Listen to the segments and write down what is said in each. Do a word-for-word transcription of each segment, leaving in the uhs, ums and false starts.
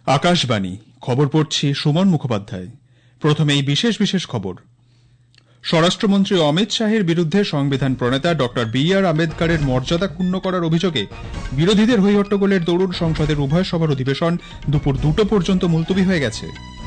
আকাশবাণী খবর পড়ছি সুমন মুখোপাধ্যায়। প্রথমেই বিশেষ বিশেষ খবর। স্বরাষ্ট্রমন্ত্রী অমিত শাহের বিরুদ্ধে সংবিধান প্রণেতা ড বি আর আম্বেদকরের মর্যাদা ক্ষুণ্ণ করার অভিযোগে বিরোধীদের হৈহট্টগোলের দরুন সংসদের উভয় সভার অধিবেশন দুপুর দুটো পর্যন্ত মুলতবি হয়ে গেছে।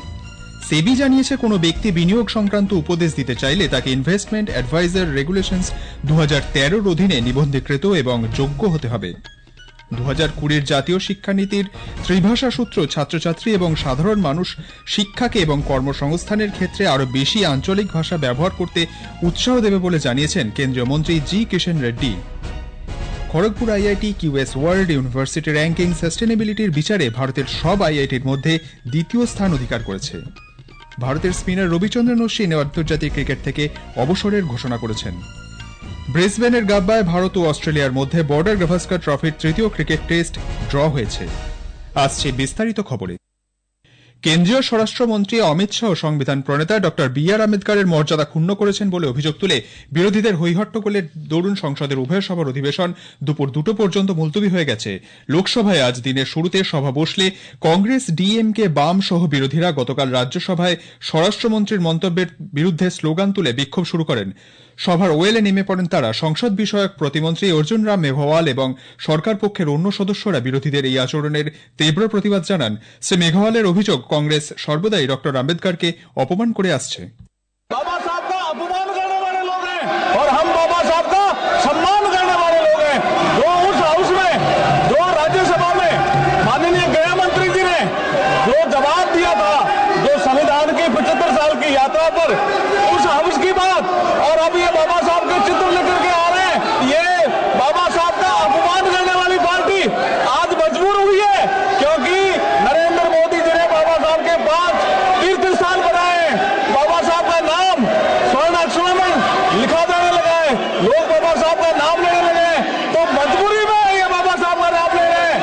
সেবি জানিয়েছে, কোনো ব্যক্তি বিনিয়োগ সংক্রান্ত উপদেশ দিতে চাইলে তাকে ইনভেস্টমেন্ট অ্যাডভাইজার রেগুলেশনস দু হাজার তেরোর অধীনে নিবন্ধীকৃত এবং যোগ্য হতে হবে। দু হাজার কুড়ির জাতীয় শিক্ষানীতির ত্রিভাষা সূত্র ছাত্রছাত্রী এবং সাধারণ মানুষ শিক্ষাকে এবং কর্মসংস্থানের ক্ষেত্রে আরও বেশি আঞ্চলিক ভাষা ব্যবহার করতে উৎসাহ দেবে বলে জানিয়েছেন কেন্দ্রীয় মন্ত্রী G Kishan Reddy. Kharagpur IIT QS world university ranking সাস্টেনেবিলিটির বিচারে ভারতের সব আইআইটির মধ্যে দ্বিতীয় স্থান অধিকার করেছে। ভারতের স্পিনার রবিচন্দ্রন অশ্বিন আন্তর্জাতিক ক্রিকেট থেকে অবসরের ঘোষণা করেছেন। ব্রিসবেনের গাব্বায় ভারত ও অস্ট্রেলিয়ার মধ্যে বর্ডার গাভাস্কার ট্রফির তৃতীয় ক্রিকেট টেস্ট ড্র হয়েছে। আসছে বিস্তারিত খবরে। কেন্দ্রীয় স্বরাষ্ট্রমন্ত্রী অমিত শাহ সংবিধান প্রণেতা ড বি আর আম্বেদকরের মর্যাদা ক্ষুণ্ণ করেছেন বলে অভিযোগ তুলে বিরোধীদের হৈহট্টগোলের দরুন সংসদের উভয় সভার অধিবেশন দুপুর দুটো পর্যন্ত মুলতবি হয়ে গেছে। লোকসভায় আজ দিনের শুরুতে সভা বসলে কংগ্রেস, ডিএমকে, বাম সহ বিরোধীরা গতকাল রাজ্যসভায় স্বরাষ্ট্রমন্ত্রীর মন্তব্যের বিরুদ্ধে স্লোগান তুলে বিক্ষোভ শুরু করেন। সভার ওয়েলে নেমে পড়েন তারা। সংসদ বিষয়ক প্রতিমন্ত্রী অর্জুন রাম মেঘওয়াল এবং সরকার পক্ষের অন্য সদস্যরা বিরোধীদের এই আচরণের তীব্র প্রতিবাদ জানান। শ্রী মেঘওয়ালের অভিযোগ, কংগ্রেস সর্বদাই ড আম্বেদকরকে অপমান করে আসছে। बाबा साहब का अपमान करने वाले लोग हैं और हम बाबा साहब का सम्मान करने वाले लोग हैं। जो उस हाउस में, जो राज्यसभा में माननीय गृह मंत्री जी ने जो जवाब दिया था, जो संविधान की पचहत्तर साल की यात्रा पर उस हाउस की बात, और अब ये बाबा साहब के चित्र लेकर के आ रहे हैं, ये बाबा साहब का अपमान करने वाली पार्टी आज मजबूर हुई है, क्योंकि नरेंद्र मोदी जी ने बाबा साहब के पांच तीर्थ स्थान बनाए हैं। बाबा साहब का नाम स्वर्ण अक्षरों में लिखा जाने लगा है, लोग बाबा साहब का नाम लेने लगे हैं, तो मजबूरी में ये बाबा साहब का नाम ले रहे हैं।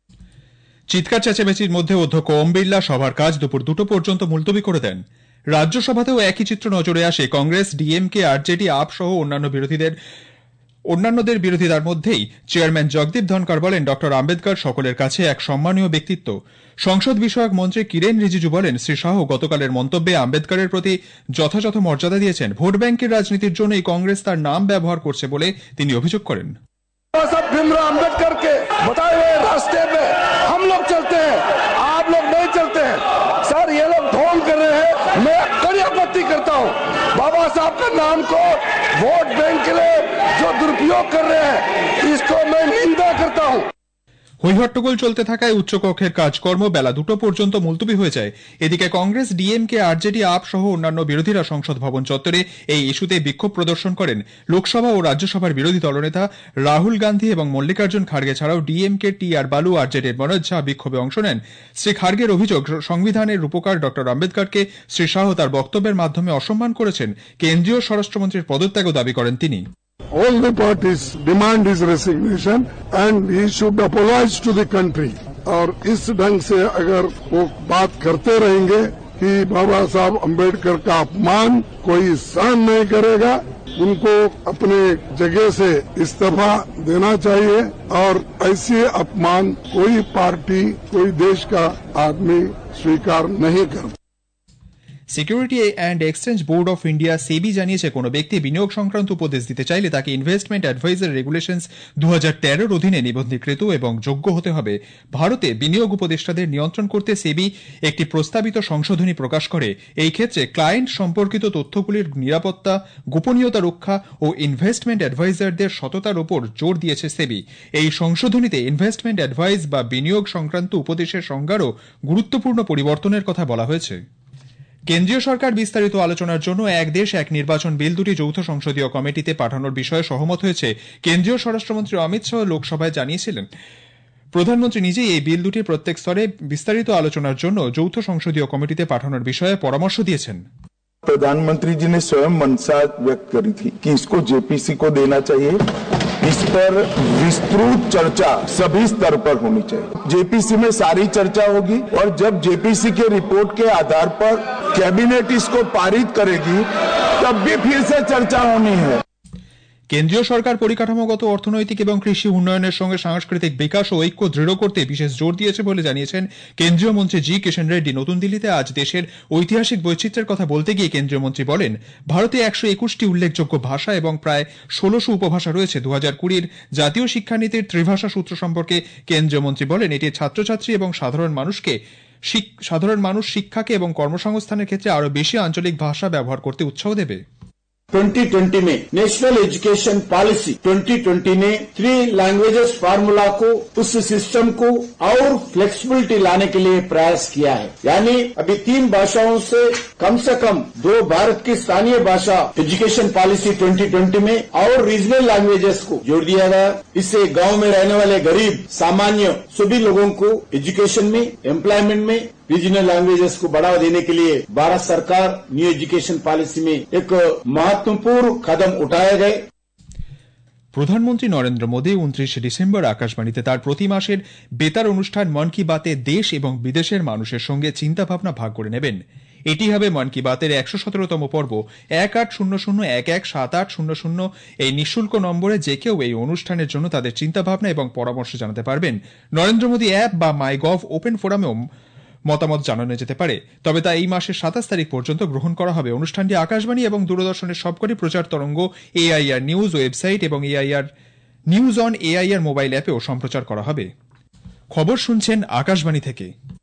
চিৎকার চেঁচামেচির মধ্যে অধ্যক্ষ ওম বিড়লা সভার কাজ দুপুর দুটো পর্যন্ত মুলতবি করে দেন। রাজ্যসভাতেও একই চিত্র নজরে আসে। কংগ্রেস, ডিএমকে, আরজেডি, আপ সহ অন্যান্য বিরোধীদের অন্যান্যদের বিরোধিতার মধ্যেই চেয়ারম্যান জগদীপ ধনকর বলেন, ড আম্বেদকর সকলের কাছে এক সম্মানীয় ব্যক্তিত্ব। সংসদ বিষয়ক মন্ত্রী কিরেন রিজিজু বলেন, শ্রী শাহ গতকালের মন্তব্যে আম্বেদকরের প্রতি যথাযথ মর্যাদা দিয়েছেন। ভোট ব্যাংকের রাজনীতির জন্যই কংগ্রেস তার নাম ব্যবহার করছে বলে তিনি অভিযোগ করেন। भीमराव अम्बेडकर के बताए हुए रास्ते पे हम लोग चलते हैं, आप लोग नहीं चलते हैं। सर, ये लोग ढोंग कर रहे हैं, मैं कड़ी आपत्ति करता हूँ। बाबा साहब के नाम को वोट बैंक के लिए जो दुरुपयोग कर रहे हैं, इसको मैं निंदा करता हूँ। হৈহট্টগোল চলতে থাকায় উচ্চকক্ষের কাজকর্ম বেলা দুটো পর্যন্ত মুলতবি হয়ে যায়। এদিকে কংগ্রেস, ডিএমকে, আরজেডি, আপ সহ অন্যান্য বিরোধীরা সংসদ ভবন চত্বরে এই ইস্যুতে বিক্ষোভ প্রদর্শন করেন। লোকসভা ও রাজ্যসভার বিরোধী দলনেতা রাহুল গান্ধী এবং মল্লিকার্জুন খাড়গে ছাড়াও ডিএমকে, টি আর বালু, আরজেডির মনোজ ঝা বিক্ষোভে অংশ নেন। শ্রী খাড়গের অভিযোগ, সংবিধানের রূপকার ড আম্বেদকরকে শ্রী শাহ তার বক্তব্যের মাধ্যমে অসম্মান করেছেন। কেন্দ্রীয় স্বরাষ্ট্রমন্ত্রীর পদত্যাগও দাবি করেন তিনি। All the parties demand his resignation and he should apologize to the country. और इस ढंग से अगर वो बात करते रहेंगे कि बाबा साहब अम्बेडकर का अपमान कोई सहन नहीं करेगा, उनको अपने जगह से इस्तीफा देना चाहिए और ऐसे अपमान कोई पार्टी, कोई देश का आदमी स्वीकार नहीं करता। Security and exchange board of India SEBI জানিয়েছে, কোনো ব্যক্তি বিনিয়োগ সংক্রান্ত উপদেশ দিতে চাইলে তাকে ইনভেস্টমেন্ট অ্যাডভাইজার রেগুলেশনস দু হাজার তেরোর অধীনে নিবন্ধীকৃত এবং যোগ্য হতে হবে। ভারতে বিনিয়োগ উপদেষ্টাদের নিয়ন্ত্রণ করতে সেবি একটি প্রস্তাবিত সংশোধনী প্রকাশ করে। এই ক্ষেত্রে ক্লায়েন্ট সম্পর্কিত তথ্যগুলির নিরাপত্তা, গোপনীয়তা রক্ষা ও ইনভেস্টমেন্ট অ্যাডভাইজারদের সততার উপর জোর দিয়েছে সেবি। এই সংশোধনীতে ইনভেস্টমেন্ট অ্যাডভাইস বা বিনিয়োগ সংক্রান্ত উপদেশের সংজ্ঞারও গুরুত্বপূর্ণ পরিবর্তনের কথা বলা হয়েছে। কেন্দ্রীয় সরকার বিস্তারিত আলোচনার জন্য এক দেশ এক নির্বাচন বিল দুটি যৌথ সংসদীয় কমিটিতে পাঠানোর বিষয়ে সহমত হয়েছে। কেন্দ্রীয় স্বরাষ্ট্রমন্ত্রী অমিত শাহ লোকসভায় জানিয়েছিলেন, প্রধানমন্ত্রী নিজেই এই বিল দুটি প্রত্যেক স্তরে বিস্তারিত আলোচনার জন্য যৌথ সংসদীয় কমিটিতে পাঠানোর বিষয়ে পরামর্শ দিয়েছেন। प्रधानमंत्री जी ने स्वयं मंशा व्यक्त करी थी कि इसको जेपीसी को देना चाहिए। इस पर विस्तृत चर्चा सभी स्तर पर होनी चाहिए। जेपीसी में सारी चर्चा होगी और जब जेपीसी के रिपोर्ट के आधार पर कैबिनेट इसको पारित करेगी, तब भी फिर से चर्चा होनी है। কেন্দ্রীয় সরকার পরিকাঠামোগত, অর্থনৈতিক এবং কৃষি উন্নয়নের সঙ্গে সাংস্কৃতিক বিকাশ ও ঐক্য দৃঢ় করতে বিশেষ জোর দিয়েছে বলে জানিয়েছেন কেন্দ্রীয় মন্ত্রী জি কিষেন রেড্ডি। নতুন দিল্লিতে আজ দেশের ঐতিহাসিক বৈচিত্র্যের কথা বলতে গিয়ে কেন্দ্রীয় মন্ত্রী বলেন, ভারতে একশো একুশটি উল্লেখযোগ্য ভাষা এবং প্রায় ষোলশো উপভাষা রয়েছে। দু হাজার কুড়ির জাতীয় শিক্ষানীতির ত্রিভাষা সূত্র সম্পর্কে কেন্দ্রীয় মন্ত্রী বলেন, এটি ছাত্রছাত্রী এবং সাধারণ মানুষকে সাধারণ মানুষ শিক্ষাকে এবং কর্মসংস্থানের ক্ষেত্রে আরও বেশি আঞ্চলিক ভাষা ব্যবহার করতে উৎসাহ দেবে। ट्वेंटी ट्वेंटी में national education policy twenty twenty ने थ्री लैंग्वेजेस फार्मूला को, उस सिस्टम को और फ्लेक्सिबिलिटी लाने के लिए प्रयास किया है। यानी अभी तीन भाषाओं से कम से कम दो भारत की स्थानीय भाषा एजुकेशन पॉलिसी ट्वेंटी ट्वेंटी में और रीजनल लैंग्वेजेस को जोड़ दिया गया। इससे गांव में रहने वाले गरीब सामान्य सभी लोगों को एजुकेशन में, एम्प्लॉयमेंट में रीजनल लैंग्वेजेस को बढ़ावा देने के लिए भारत सरकार न्यू एजुकेशन पॉलिसी में एक महत्वपूर्ण कदम उठाए गए। প্রধানমন্ত্রী নরেন্দ্র মোদী উনত্রিশে ডিসেম্বর আকাশবাণীতে তার প্রতি মাসের বেতার অনুষ্ঠান মন কি বাতে দেশ এবং বিদেশের মানুষের সঙ্গে চিন্তাভাবনা ভাগ করে নেবেন। এটি হবে মন কি বাতের একশো সতেরোতম পর্ব। এক আট শূন্য শূন্য এক এক সাত আট শূন্য শূন্য এই নিঃশুল্ক নম্বরে যে কেউ এই অনুষ্ঠানের জন্য তাদের চিন্তাভাবনা এবং পরামর্শ জানাতে পারবেন। নরেন্দ্র মোদী অ্যাপ বা মাই গভ ওপেন ফোরামেও মতামত জানানো যেতে পারে, তবে তা এই মাসের সাতাশ তারিখ পর্যন্ত গ্রহণ করা হবে। অনুষ্ঠানটি আকাশবাণী এবং দূরদর্শনের সবকটি প্রচার তরঙ্গ, এআইআর নিউজ ওয়েবসাইট এবং AIR news on AIR mobile অ্যাপেও সম্প্রচার করা হবে। খবর শুনছেন আকাশবাণী থেকে।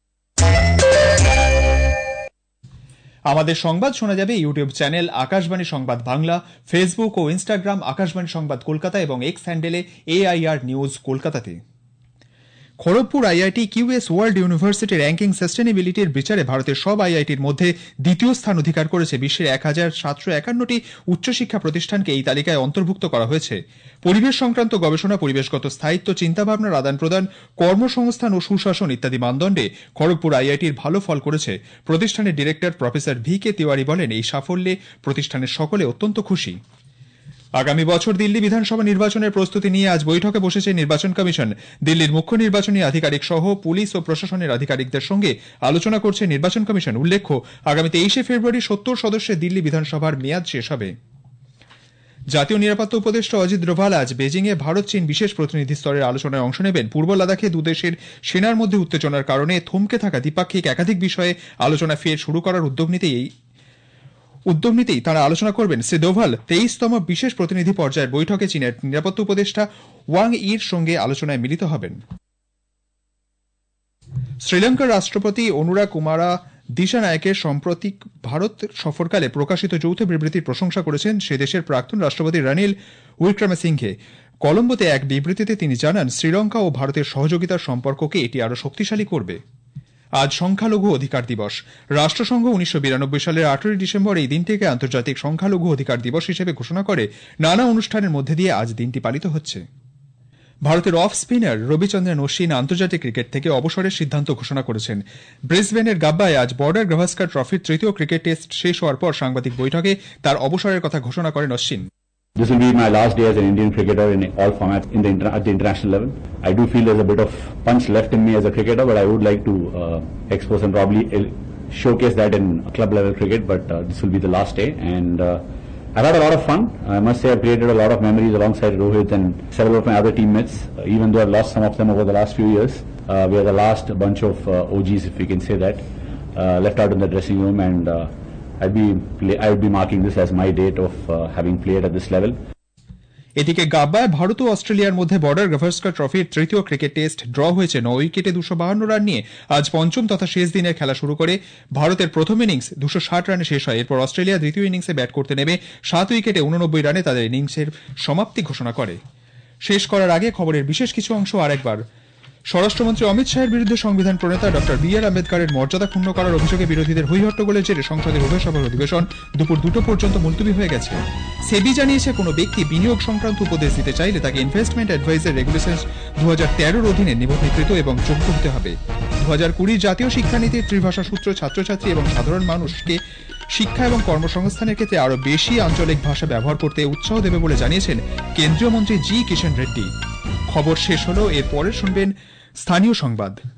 আমাদের সংবাদ শোনা যাবে ইউটিউব চ্যানেল আকাশবাণী সংবাদ বাংলা, ফেসবুক ও ইনস্টাগ্রাম আকাশবাণী সংবাদ কলকাতা এবং এক্স হ্যান্ডেলে এআইআর নিউজ কলকাতাতে। Kharagpur IIT QS world university ranking সাস্টেনেবিলিটির বিচারে ভারতের সব আইআইটির মধ্যে দ্বিতীয় স্থান অধিকার করেছে। বিশ্বের এক হাজার সাতশো একান্নটি উচ্চশিক্ষা প্রতিষ্ঠানকে এই তালিকায় অন্তর্ভুক্ত করা হয়েছে। পরিবেশ সংক্রান্ত গবেষণা, পরিবেশগত স্থায়িত্ব, চিন্তাভাবনার আদান প্রদান, কর্মসংস্থান ও সুশাসন ইত্যাদি মানদণ্ডে খড়গপুর আইআইটির ভালো ফল করেছে। প্রতিষ্ঠানের director professor V K Tiwari বলেন, এই সাফল্যে প্রতিষ্ঠানের সকলে অত্যন্ত খুশি। আগামী বছর দিল্লি বিধানসভা নির্বাচনের প্রস্তুতি নিয়ে আজ বৈঠকে বসেছে নির্বাচন কমিশন। দিল্লির মুখ্য নির্বাচনী আধিকারিক সহ পুলিশ ও প্রশাসনের আধিকারিকদের সঙ্গে আলোচনা করছে নির্বাচন কমিশন। উল্লেখ্য, আগামী তেইশে ফেব্রুয়ারি সত্তর সদস্যের দিল্লি বিধানসভার মেয়াদ শেষ হবে। জাতীয় নিরাপত্তা উপদেষ্টা অজিত ডোভাল আজ বেজিংয়ে ভারত চীন বিশেষ প্রতিনিধি স্তরের আলোচনায় অংশ নেবেন। পূর্ব লাদাখে দুদেশের সেনার মধ্যে উত্তেজনার কারণে থমকে থাকা দ্বিপাক্ষিক একাধিক বিষয়ে আলোচনা ফের শুরু করার উদ্যোগ নিতেই উদ্যোগ নিতেই তাঁরা আলোচনা করবেন। শ্রী ডোভাল তেইশতম বিশেষ প্রতিনিধি পর্যায়ের বৈঠকে চীনের নিরাপত্তা উপদেষ্টা ওয়াং ইর সঙ্গে আলোচনায় মিলিত হবেন। শ্রীলঙ্কার রাষ্ট্রপতি অনুরা কুমারা দিশানায়কের সাম্প্রতিক ভারত সফরকালে প্রকাশিত যৌথ বিবৃতির প্রশংসা করেছেন সে দেশের প্রাক্তন রাষ্ট্রপতি রানিল উইক্রমসিংঘে। কলম্বোতে এক বিবৃতিতে তিনি জানান, শ্রীলঙ্কা ও ভারতের সহযোগিতার সম্পর্ককে এটি আরও শক্তিশালী করবে। আজ সংখ্যালঘু অধিকার দিবস। রাষ্ট্রসংঘ উনিশশো বিরানব্বই সালের আঠারোই ডিসেম্বর এই দিনটিকে আন্তর্জাতিক সংখ্যালঘু অধিকার দিবস হিসেবে ঘোষণা করে। নানা অনুষ্ঠানের মধ্যে দিয়ে আজ দিনটি পালিত হচ্ছে। ভারতের অফ স্পিনার রবিচন্দ্রন অশ্বিন আন্তর্জাতিক ক্রিকেট থেকে অবসরের সিদ্ধান্ত ঘোষণা করেছেন। ব্রিসবেনের গাব্বায় আজ বর্ডার গাভাস্কার ট্রফির তৃতীয় ক্রিকেট টেস্ট শেষ হওয়ার পর সাংবাদিক বৈঠকে তার অবসরের কথা ঘোষণা করেন Ashwin. This will be my last day as an Indian cricketer in all formats in the inter at the international level. I do feel there's a bit of punch left in me as a cricketer, but I would like to uh, expose and probably showcase that in club level cricket. But uh, this will be the last day, and uh, I've had a lot of fun. I must say I've created a lot of memories alongside Rohit and several of my other teammates. Uh, even though I've lost some of them over the last few years, uh, we are the last bunch of uh, O Gs, if we can say that, uh, left out in the dressing room, and. Uh, I'd be I would be marking this as my date of uh, having played at this level. এদিকে গাব্বায় ভারত ও অস্ট্রেলিয়ার মধ্যে border Gavaskar ট্রফির তৃতীয় cricket test draw হয়েছে। নয় উইকেটে দুশো বাহান্ন রান নিয়ে আজ পঞ্চম তথা শেষ দিনের খেলা শুরু করে ভারতের প্রথম ইনিংস দুশো ষাট রানে শেষ হয়। এরপর অস্ট্রেলিয়া দ্বিতীয় ইনিংসে ব্যাট করতে নেমে সাত উইকেটে উননব্বই রানে তাদের ইনিংসের সমাপ্তি ঘোষণা করে। শেষ করার আগে খবরের বিশেষ কিছু অংশ আরেকবার। স্বরাষ্ট্রমন্ত্রী অমিত শাহের বিরুদ্ধে সংবিধান প্রণেতা ডক্টর বি আর আম্বেদকরের মর্যাদা ক্ষুণ্ণ করার অভিযোগে বিরোধীদের হইহট্টগোলের জেরে সংসদের উভয় সভার অধিবেশন দুপুর দুটো পর্যন্ত মুলতবি হয়ে গেছে। সেবি জানিয়েছে, কোনো ব্যক্তি বিনিয়োগ সংক্রান্ত উপদেশ দিতে চাইলে তাকে ইনভেস্টমেন্ট অ্যাডভাইজার রেগুলেশনস দু হাজার তেরোর অধীনে নিবন্ধীকৃত এবং যোগ্য হতে হবে। দু হাজার কুড়ির জাতীয় শিক্ষানীতির ত্রিভাষা সূত্র ছাত্রছাত্রী এবং সাধারণ মানুষকে শিক্ষা এবং কর্মসংস্থানের ক্ষেত্রে আরও বেশি আঞ্চলিক ভাষা ব্যবহার করতে উৎসাহ দেবে বলে জানিয়েছেন কেন্দ্রীয় মন্ত্রী জি কিষেন রেড্ডি। খবর শেষ হলো, এর পরে শুনবেন স্থানীয় সংবাদ।